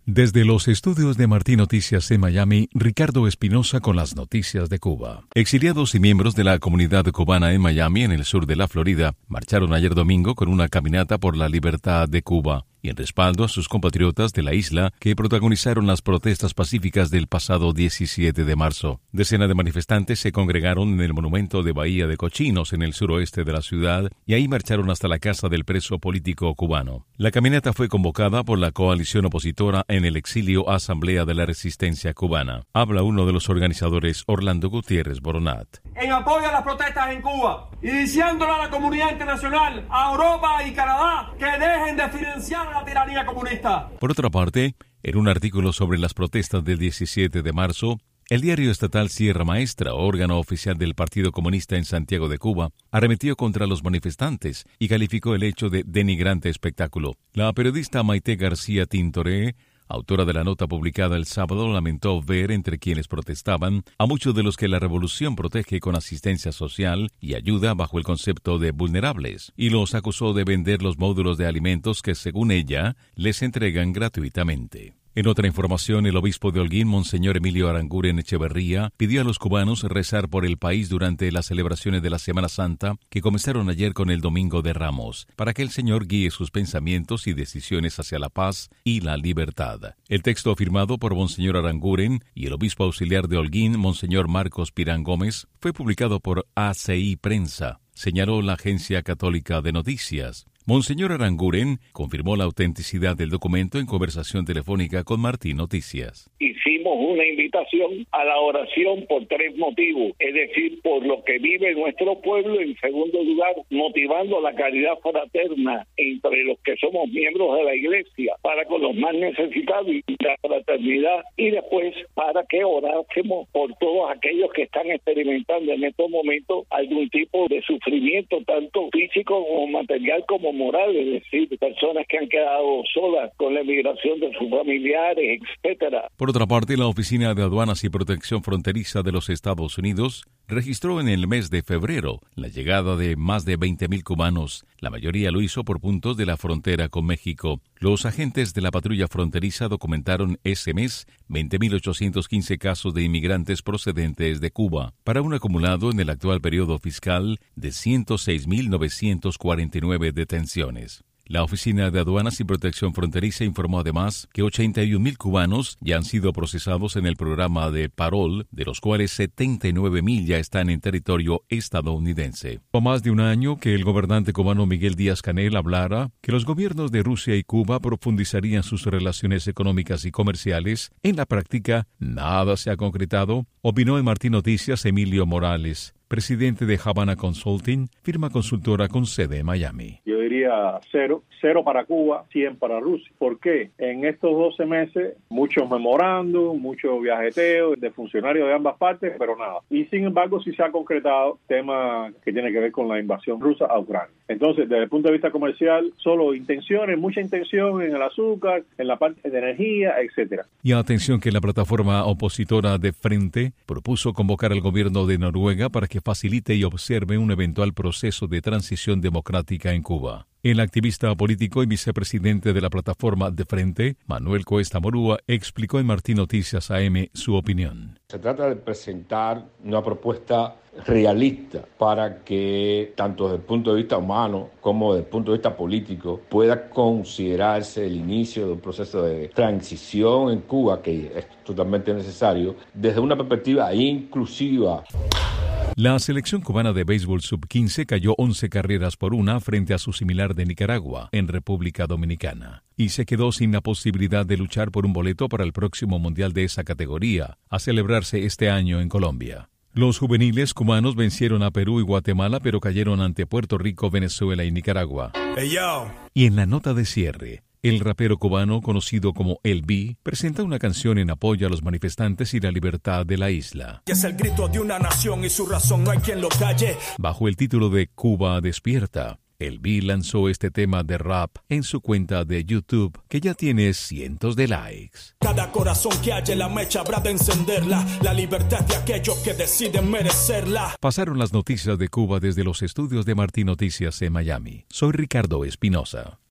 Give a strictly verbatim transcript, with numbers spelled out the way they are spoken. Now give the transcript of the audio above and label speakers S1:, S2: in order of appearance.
S1: Desde los estudios de Martín Noticias en Miami, Ricardo Espinosa con las noticias de Cuba. Exiliados y miembros de la comunidad cubana en Miami, en el sur de la Florida, marcharon ayer domingo con una caminata por la libertad de Cuba y en respaldo a sus compatriotas de la isla que protagonizaron las protestas pacíficas del pasado diecisiete de marzo. Decenas de manifestantes se congregaron en el monumento de Bahía de Cochinos en el suroeste de la ciudad y ahí marcharon hasta la casa del preso político cubano. La caminata fue convocada por la coalición opositora en el exilio Asamblea de la Resistencia Cubana. Habla uno de los organizadores, Orlando Gutiérrez Boronat.
S2: En apoyo a las protestas en Cuba y diciéndole a la comunidad internacional, a Europa y Canadá, que dejen de financiar la tiranía comunista.
S1: Por otra parte, en un artículo sobre las protestas del diecisiete de marzo, el diario estatal Sierra Maestra, órgano oficial del Partido Comunista en Santiago de Cuba, arremetió contra los manifestantes y calificó el hecho de denigrante espectáculo. La periodista Maite García Tintoré, autora de la nota publicada el sábado, lamentó ver entre quienes protestaban a muchos de los que la revolución protege con asistencia social y ayuda bajo el concepto de vulnerables, y los acusó de vender los módulos de alimentos que, según ella, les entregan gratuitamente. En otra información, el obispo de Holguín, Monseñor Emilio Aranguren Echeverría, pidió a los cubanos rezar por el país durante las celebraciones de la Semana Santa, que comenzaron ayer con el Domingo de Ramos, para que el Señor guíe sus pensamientos y decisiones hacia la paz y la libertad. El texto firmado por Monseñor Aranguren y el obispo auxiliar de Holguín, Monseñor Marcos Pirán Gómez, fue publicado por A C I Prensa, señaló la Agencia Católica de Noticias. Monseñor Aranguren confirmó la autenticidad del documento en conversación telefónica con Martín Noticias.
S3: Hicimos una invitación a la oración por tres motivos, es decir, por lo que vive nuestro pueblo, en segundo lugar, motivando la caridad fraterna entre los que somos miembros de la Iglesia, para con los más necesitados y la fraternidad, y después para que orásemos por todos aquellos que están experimentando en estos momentos algún tipo de sufrimiento, tanto físico como material como moral, es decir, personas que han quedado solas con la emigración de sus familiares, etcétera.
S1: Por otra parte, la Oficina de Aduanas y Protección Fronteriza de los Estados Unidos registró en el mes de febrero la llegada de más de veinte mil cubanos. La mayoría lo hizo por puntos de la frontera con México. Los agentes de la patrulla fronteriza documentaron ese mes veinte mil ochocientos quince casos de inmigrantes procedentes de Cuba, para un acumulado en el actual periodo fiscal de ciento seis mil novecientos cuarenta y nueve detenciones. La Oficina de Aduanas y Protección Fronteriza informó además que ochenta y un mil cubanos ya han sido procesados en el programa de Parol, de los cuales setenta y nueve mil ya están en territorio estadounidense. Fue más de un año que el gobernante cubano Miguel Díaz-Canel hablara que los gobiernos de Rusia y Cuba profundizarían sus relaciones económicas y comerciales. En la práctica, nada se ha concretado, opinó en Martín Noticias Emilio Morales, presidente de Havana Consulting, firma consultora con sede en Miami.
S4: Yo diría cero, cero para Cuba, cien para Rusia. ¿Por qué? En estos doce meses, muchos memorandos, mucho viajeteo de funcionarios de ambas partes, pero nada. Y sin embargo, sí se ha concretado tema que tiene que ver con la invasión rusa a Ucrania. Entonces, desde el punto de vista comercial, solo intenciones, mucha intención en el azúcar, en la parte de energía, etcétera.
S1: Y atención que la plataforma opositora de Frente propuso convocar al gobierno de Noruega para que facilite y observe un eventual proceso de transición democrática en Cuba. El activista político y vicepresidente de la plataforma de Frente, Manuel Cuesta Morúa, explicó en Martín Noticias A M su opinión.
S5: Se trata de presentar una propuesta realista para que, tanto desde el punto de vista humano como desde el punto de vista político, pueda considerarse el inicio de un proceso de transición en Cuba, que es totalmente necesario, desde una perspectiva inclusiva.
S1: La selección cubana de béisbol sub quince cayó once carreras por una frente a su similar de Nicaragua, en República Dominicana, y se quedó sin la posibilidad de luchar por un boleto para el próximo mundial de esa categoría, a celebrarse este año en Colombia. Los juveniles cubanos vencieron a Perú y Guatemala, pero cayeron ante Puerto Rico, Venezuela y Nicaragua.
S2: Hey, yo.
S1: Y en la nota de cierre, el rapero cubano conocido como El B presenta una canción en apoyo a los manifestantes y la libertad de la isla.
S2: Es el grito de una nación y su razón no hay quien lo calle.
S1: Bajo el título de Cuba Despierta, El B lanzó este tema de rap en su cuenta de YouTube, que ya tiene cientos de likes.
S2: Cada corazón que halle la mecha habrá de encenderla, la libertad de aquellos que deciden merecerla.
S1: Pasaron las noticias de Cuba desde los estudios de Martín Noticias en Miami. Soy Ricardo Espinosa.